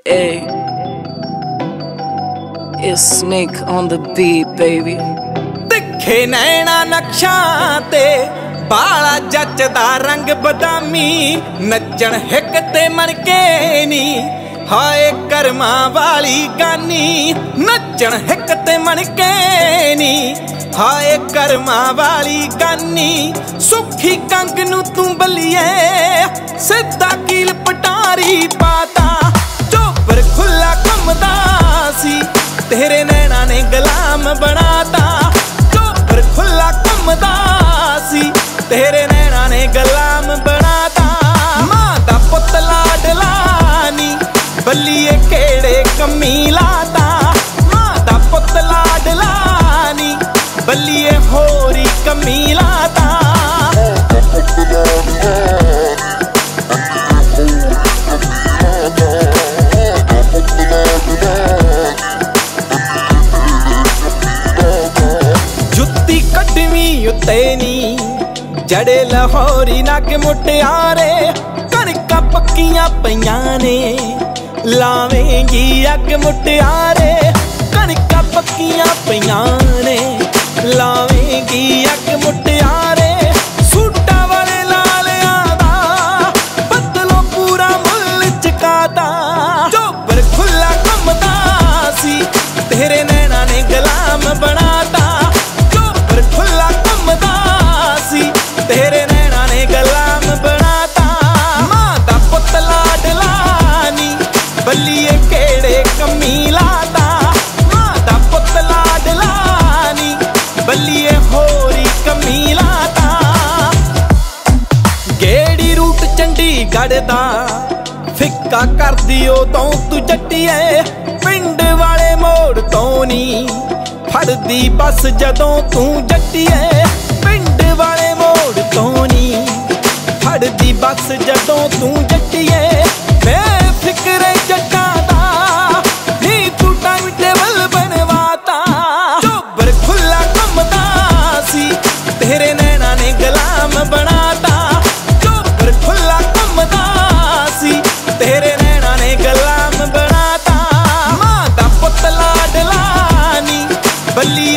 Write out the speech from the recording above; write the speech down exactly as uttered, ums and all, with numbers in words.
Hey, it's Snake on the beat, baby. दिखे नैना नक्शां ते बाला जचदा रंग बदामी नचण हिक ते मनके नी हाय कर्मा वाली गानी नचण हिक ते मनके नी हाय कर्मा वाली गानी सुखी कंग नू तू बलिए सिद्धा कील पटारी पाता चोपर खुला घुमदा सी तेरे नैना ने गुलाम बनाता चोपर खुला घुमदा सी तेरे नैना ने गुलाम बनाता मां दा पुत लाडला नी बल्लिए केड़े कमी लाता मां दा पुत लाडला नी बल्लिए होरी कमी लाता जुत्ती कटवी उत्ते नी जड़े लाहौरी नग मुटियारे कणकां पक्कियां पईयां ने लावेंगी अग मुटियारे कणकां पक्कियां पईयां ने लावेंगी अग मुटियारे सूटां वाले लालियां दा बदलों पूरा मुल चकाता चोपर खुला घुमदा सी तेरे नैना ने गुलाम बनाता चोपर खुला घुमदा सी तेरे नैना ने गुलाम बनाता मां दा पुत लाडला नी बल्लिए केड़े कमी लाता मां दा पुत लाडला नी बल्लिए होरी कमी लाता गेड़ी रूट चंडीगढ़ दा फिक्का कर दियो तो तू जट्टिए पिंड वाले मोड़ तो नी फड़दी बस जदों तू जट्टिए पिंड वाले मोड़ तो नी फड़दी बस जदों तू जट्टिए बेफिक्रे जट्टां दा नी तू टाइम टेबल बनवाता चोबर खुला घुमदा सी तेरे नैना ने गुलाम बनाता चोबर खुला घुमदा सी तेरे नैना ने गुलाम बनाता मां दा पुत लाडला नी बल्ली